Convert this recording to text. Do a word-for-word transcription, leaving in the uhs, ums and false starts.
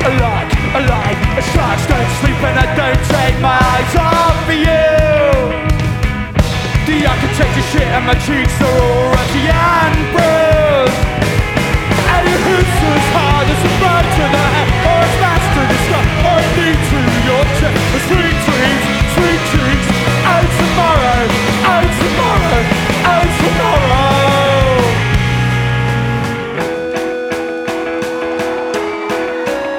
like, like a shark don't sleep and I don't take my eyes off of you. The architecture shit and my cheeks are all rusty and bruised.